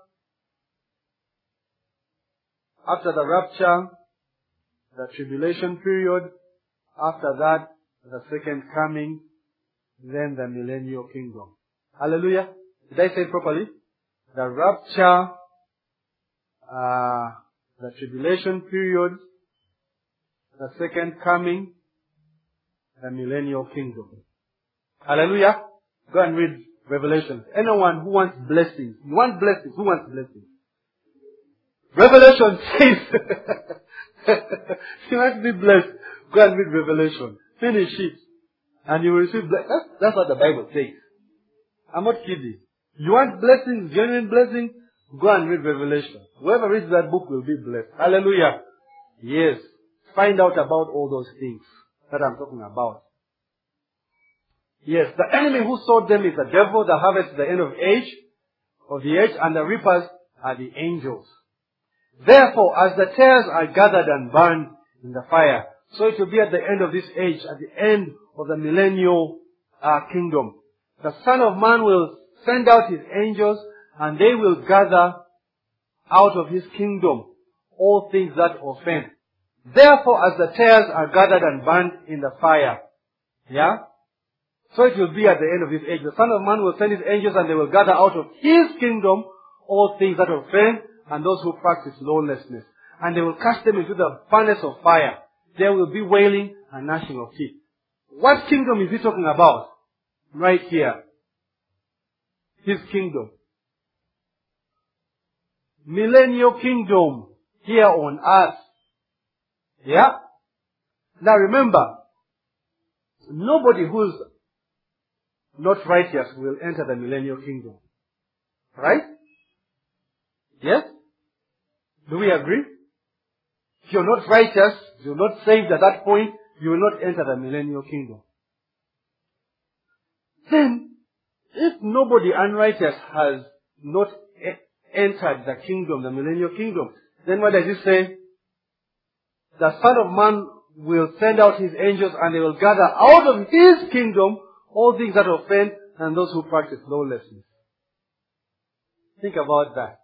after the rapture, the tribulation period, after that, the second coming, then the millennial kingdom. Hallelujah. Did I say it properly? The rapture, uh, the tribulation period, the second coming, the millennial kingdom. Hallelujah. Go and read Revelation. Anyone who wants blessings. You want blessings. Who wants blessings? Revelation says, you must be blessed. Go and read Revelation. Finish it. And you will receive blessings. That's, that's what the Bible says. I'm not kidding. You want blessings, genuine blessings? Go and read Revelation. Whoever reads that book will be blessed. Hallelujah. Yes. Find out about all those things that I'm talking about. Yes, the enemy who sowed them is the devil, the harvest is the end of age, of the age, and the reapers are the angels. Therefore, as the tares are gathered and burned in the fire, so it will be at the end of this age, at the end of the millennial uh, kingdom. The Son of Man will send out His angels, and they will gather out of His kingdom all things that offend. Therefore, as the tares are gathered and burned in the fire, yeah? So it will be at the end of this age. The Son of Man will send His angels and they will gather out of His kingdom all things that offend and those who practice lawlessness. And they will cast them into the furnace of fire. There will be wailing and gnashing of teeth. What kingdom is He talking about? Right here. His kingdom. Millennial kingdom here on earth. Yeah? Now remember, nobody who's not righteous will enter the millennial kingdom. Right? Yes? Do we agree? If you're not righteous, if you're not saved at that point, you will not enter the millennial kingdom. Then, if nobody unrighteous has not e- entered the kingdom, the millennial kingdom, then what does it say? The Son of Man will send out his angels and they will gather out of his kingdom all things that offend and those who practice lawlessness. Think about that.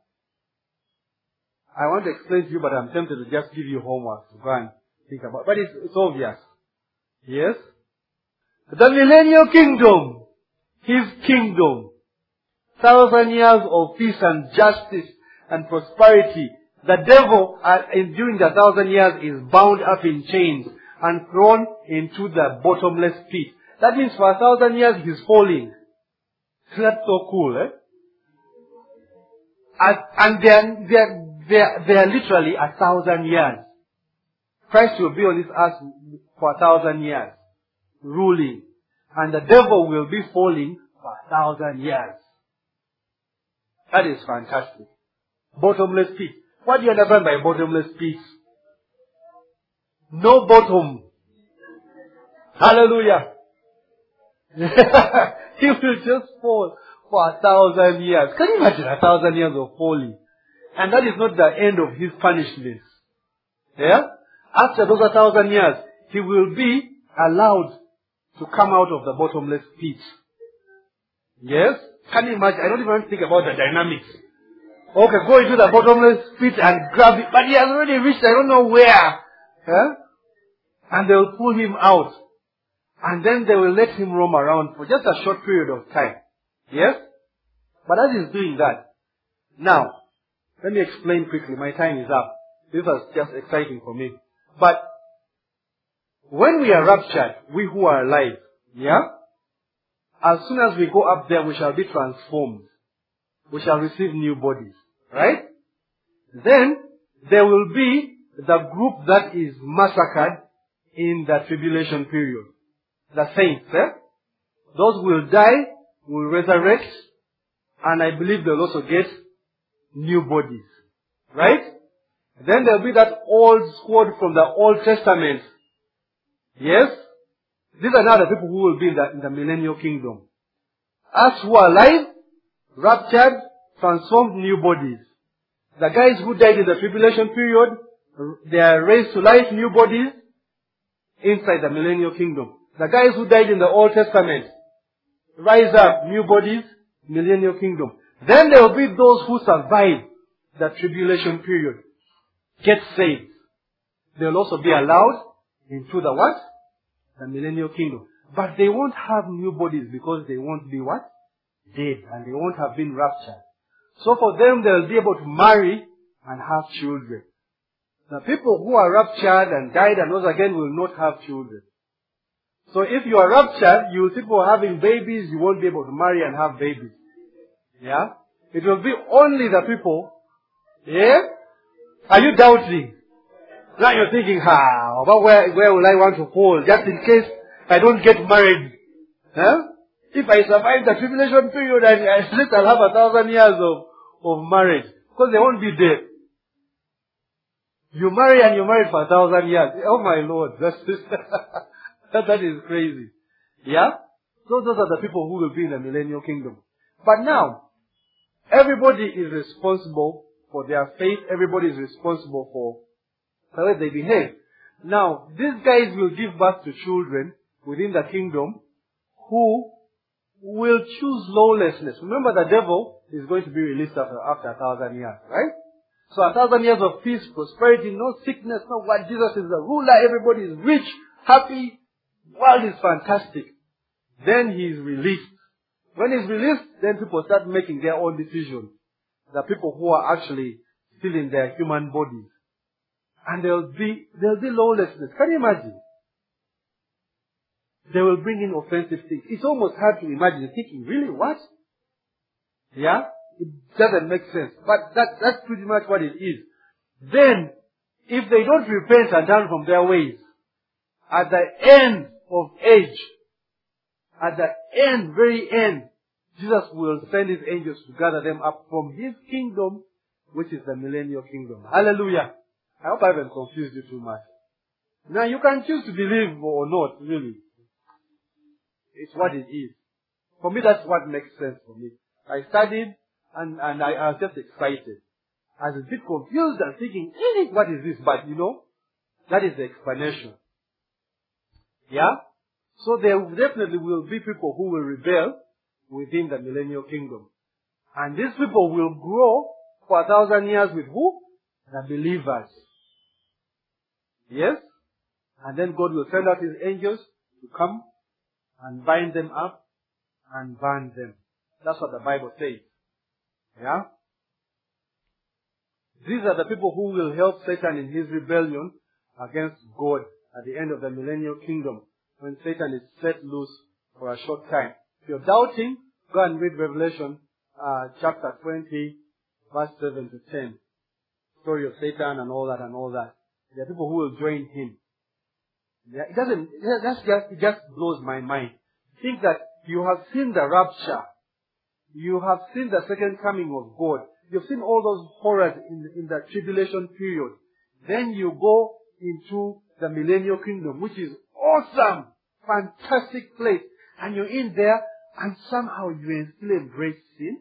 I want to explain to you, but I'm tempted to just give you homework to go and think about. But it's, it's obvious. Yes? The millennial kingdom, his kingdom, thousand years of peace and justice and prosperity. The devil, uh, in, during the thousand years, is bound up in chains and thrown into the bottomless pit. That means for a thousand years he's falling. That's so cool, eh? And, and they're, they're, they're, they're literally a thousand years. Christ will be on this earth for a thousand years, ruling. And the devil will be falling for a thousand years. That is fantastic. Bottomless pit. What do you understand by bottomless pit? No bottom. Hallelujah. He will just fall for a thousand years. Can you imagine a thousand years of falling? And that is not the end of his punishment. Yeah? After those a thousand years, he will be allowed to come out of the bottomless pit. Yes? Can you imagine? I don't even think about the dynamics. Okay, go into the bottomless pit and grab it. But he has already reached, I don't know where. Yeah? And they will pull him out. And then they will let him roam around for just a short period of time. Yes? But as he's doing that, now, let me explain quickly. My time is up. This was just exciting for me. But when we are raptured, we who are alive, yeah? As soon as we go up there, we shall be transformed. We shall receive new bodies. Right? Then, there will be the group that is massacred in the tribulation period. The saints, eh? Those who will die, will resurrect, and I believe they'll also get new bodies. Right? Then there'll be that old squad from the Old Testament. Yes? These are now the people who will be in the, in the millennial kingdom. Us who are alive, raptured, transformed new bodies. The guys who died in the tribulation period, they are raised to life, new bodies, inside the millennial kingdom. The guys who died in the Old Testament, rise up, new bodies, millennial kingdom. Then there will be those who survive the tribulation period, get saved. They will also be allowed into the what? The millennial kingdom. But they won't have new bodies because they won't be what? Dead. And they won't have been raptured. So for them, they'll be able to marry and have children. The people who are raptured and died and rose again will not have children. So if you are raptured, you will see people having babies, you won't be able to marry and have babies. Yeah? It will be only the people. Yeah? Are you doubting? Now you're thinking, how? About where, where will I want to fall? Just in case I don't get married. Huh? If I survive the tribulation period, I, at least I'll have a thousand years of, of marriage. Because they won't be dead. You marry and you're married for a thousand years. Oh my Lord, that's that, that is crazy. Yeah? So those are the people who will be in the millennial kingdom. But now, everybody is responsible for their faith. Everybody is responsible for the way they behave. Now, these guys will give birth to children within the kingdom who will choose lawlessness. Remember, the devil is going to be released after, after a thousand years, right? So a thousand years of peace, prosperity, no sickness, no what. Jesus is the ruler. Everybody is rich, happy. World is fantastic. Then he is released. When he's released, then people start making their own decisions. The people who are actually still in their human bodies. And there'll be, there'll be lawlessness. Can you imagine? They will bring in offensive things. It's almost hard to imagine. Thinking, really, what? Yeah? It doesn't make sense. But that, that's pretty much what it is. Then, if they don't repent and turn from their ways, at the end of age, at the end, very end, Jesus will send his angels to gather them up from his kingdom, which is the millennial kingdom. Hallelujah. I hope I haven't confused you too much. Now you can choose to believe or not, really. It's what it is. For me, that's what makes sense for me. I studied and, and I, I was just excited. I was a bit confused and thinking, eh, what is this? But you know, that is the explanation. Yeah? So there definitely will be people who will rebel within the millennial kingdom. And these people will grow for a thousand years with who? The believers. Yes? And then God will send out His angels to come and bind them up and burn them. That's what the Bible says. Yeah? These are the people who will help Satan in his rebellion against God at the end of the millennial kingdom, when Satan is set loose for a short time. If you're doubting, go and read Revelation uh, chapter twenty, verse seven to ten. Story of Satan and all that and all that. There are people who will join him. Yeah, it doesn't, that's just, it just blows my mind. Think that you have seen the rapture. You have seen the second coming of God. You've seen all those horrors in, in the tribulation period. Then you go into the millennial kingdom, which is awesome, fantastic place. And you're in there and somehow you still embrace sin.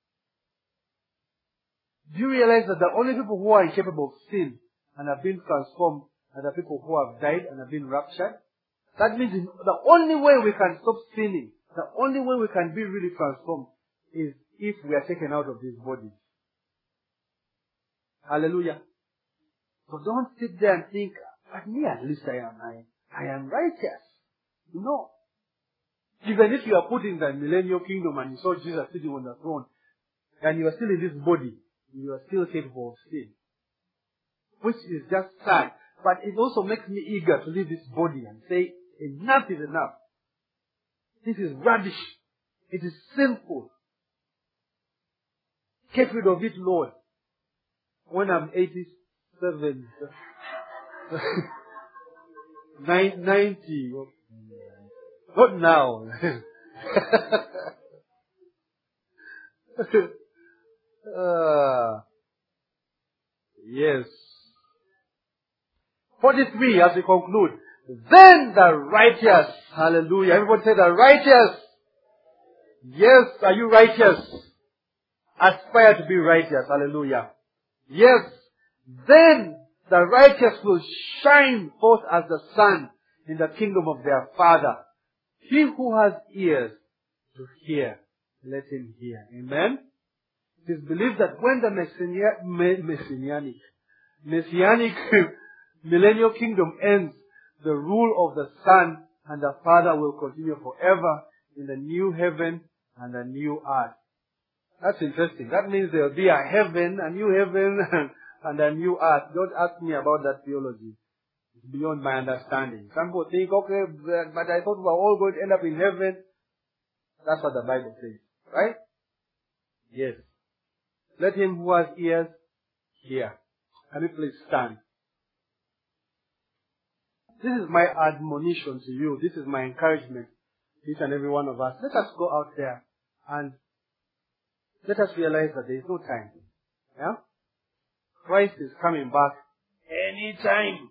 Do you realize that the only people who are incapable of sin and have been transformed are the people who have died and have been raptured? That means the only way we can stop sinning, the only way we can be really transformed is if we are taken out of these bodies. Hallelujah. So don't sit there and think, but me at least I am I, I am righteous. No. Even if you are put in the millennial kingdom and you saw Jesus sitting on the throne and you are still in this body, you are still capable of sin. Which is just sad. But it also makes me eager to leave this body and say, enough is enough. This is rubbish. It is sinful. Get rid of it, Lord. When I'm eighty-seven, ninety, not now. uh, yes. forty-three, as we conclude. Then the righteous, hallelujah. Everybody say the righteous. Yes, are you righteous? Aspire to be righteous, hallelujah. Yes, then the righteous will shine forth as the sun in the kingdom of their Father. He who has ears to hear, let him hear. Amen? It is believed that when the messianic, messianic, messianic millennial kingdom ends, the rule of the Son and the Father will continue forever in the new heaven and the new earth. That's interesting. That means there will be a heaven, a new heaven, and a new earth. Don't ask me about that theology. It's beyond my understanding. Some people think, okay, but I thought we were all going to end up in heaven. That's what the Bible says. Right? Yes. Let him who has ears hear. Can you please stand? This is my admonition to you. This is my encouragement to each and every one of us. Let us go out there and let us realize that there is no time. Yeah? Christ is coming back anytime.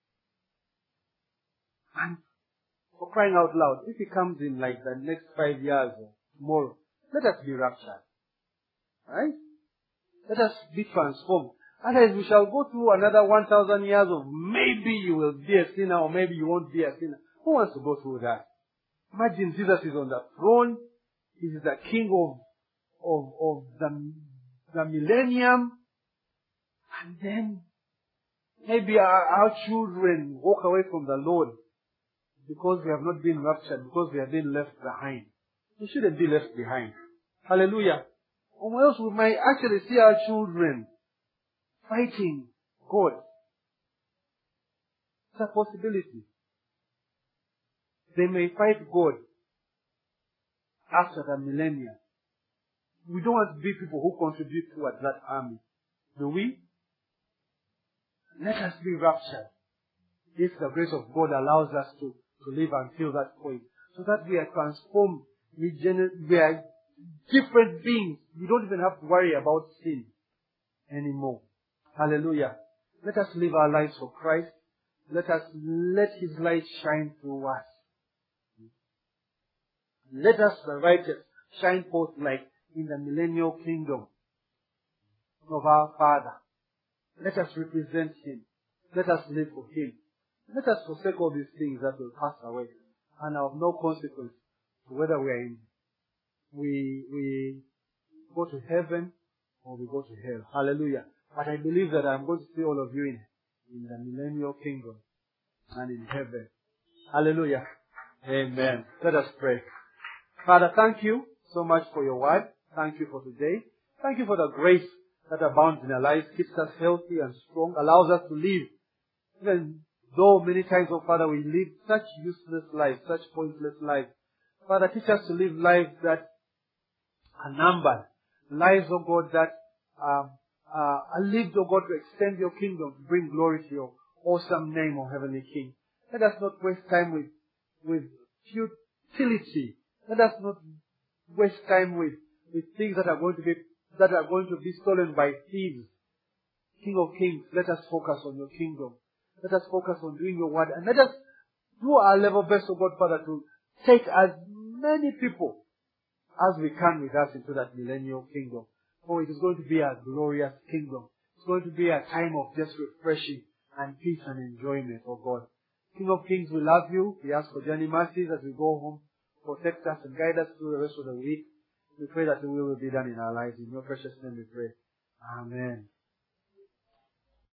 And for crying out loud, if He comes in like the next five years or tomorrow, let us be raptured. Right? Let us be transformed. Otherwise we shall go through another one thousand years of maybe you will be a sinner or maybe you won't be a sinner. Who wants to go through that? Imagine Jesus is on the throne. He is the king of Of, of the, the millennium, and then maybe our, our children walk away from the Lord because we have not been raptured, because we have been left behind. We shouldn't be left behind. Hallelujah. Or else we might actually see our children fighting God. It's a possibility. They may fight God after the millennium. We don't want to be people who contribute towards that army. Do we? Let us be raptured. If the grace of God allows us to, to live until that point. So that we are transformed. We, gener- we are different beings. We don't even have to worry about sin anymore. Hallelujah. Let us live our lives for Christ. Let us let His light shine through us. Let us, the righteous, shine forth like in the millennial kingdom of our Father. Let us represent Him. Let us live for Him. Let us forsake all these things that will pass away and are of no consequence to whether we are in, we, we go to heaven or we go to hell. Hallelujah. But I believe that I'm going to see all of you in, in the millennial kingdom and in heaven. Hallelujah. Amen. Let us pray. Father, thank you so much for your word. Thank you for today. Thank you for the grace that abounds in our lives, keeps us healthy and strong, allows us to live. Even though many times, oh Father, we live such useless lives, such pointless lives. Father, teach us to live lives that are numbered. Lives, oh God, that um, uh, are lived, oh God, to extend your kingdom, to bring glory to your awesome name, O Heavenly King. Let us not waste time with, with futility. Let us not waste time with, with things that are going to be, that are going to be stolen by thieves. King of Kings, let us focus on your kingdom. Let us focus on doing your word. And let us do our level best, O God, Father, to take as many people as we can with us into that millennial kingdom. For it is going to be a glorious kingdom. It's going to be a time of just refreshing and peace and enjoyment, O God. King of Kings, we love you. We ask for journey mercies as we go home. Protect us and guide us through the rest of the week. We pray that your will will be done in our lives. In your precious name we pray. Amen.